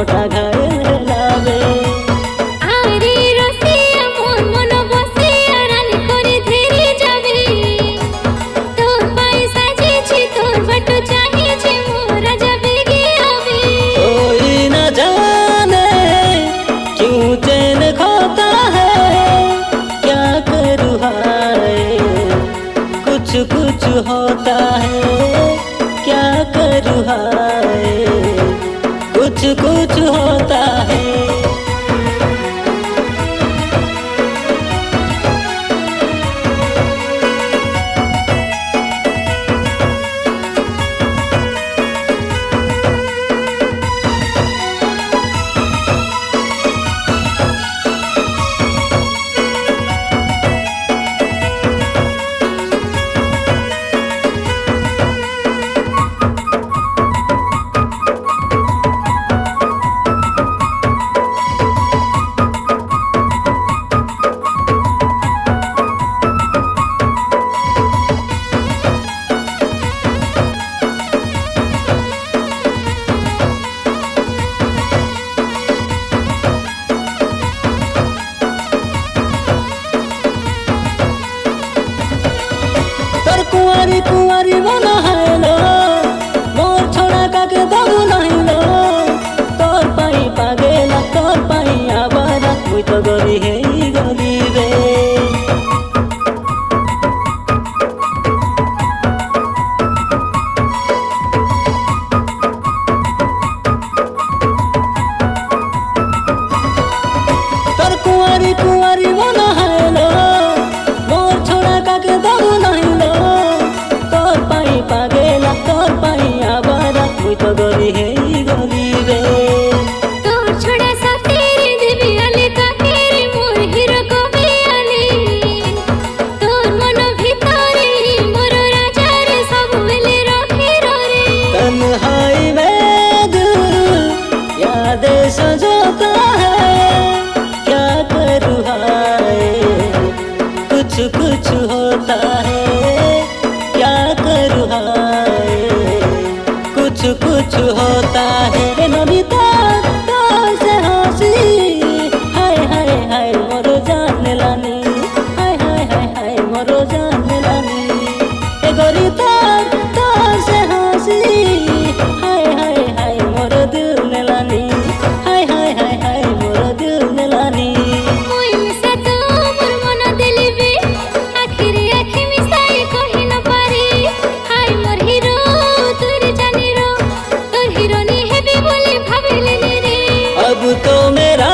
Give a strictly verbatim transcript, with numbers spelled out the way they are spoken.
मनटा घायल लावे। आरे रसिया मोर मन बसिया रानी करे धेरी जाबे तोर पाई साजिछि तोर बटु चाहिछि मोर राजा बेगे आवे। कोई न जाने क्यों चैन खोता है क्या करूँ हाय कुछ कुछ होता है क्या करूँ हाय कुछ कुछ होता है। कुंवारी कुंवारी मन हायलो मोर छोड़ा काके दबु नहीं लो तोर पाई पागेला तोर पाई आवारा मुई तो गरी है गरी रे। तोर कुंवारी कुंवारी मन हायलो मोर छोड़ा काके दबु नहीं लो तोर पाई पागेला तोर पाई आवारा मुई तो गरी है गरी रे। तोर छोड़ा साथीरे देबी आले काकेरे मोर हिरो कबे आले तोर मन भितरे मोर राजा रे सब बेले रखी रे। तन्हाई में दिल यादें सजोता है क्या करूँ हाय कुछ कुछ होता है क्या करूँ हाय कुछ कुछ होता है। रे नमिता तोर से हंसी हाय हाय हाय मोरो जान लानी हाय हाय हाय हाय मोरो जान लानी ए गोरी तोर तोर से हंसी हाय हाय हाय मोरो दिल ने लानी हाय हाय हाय हाय मोरो दिल ने लानी। मोई मिसा तो मोर मन देलिबे आखिरे आखि मिसाई कहि न पारी हाय मोर हिरो तोर जानी रो तोर हिरो नी हेबी बोली भाबिले रे। अब तो मेरा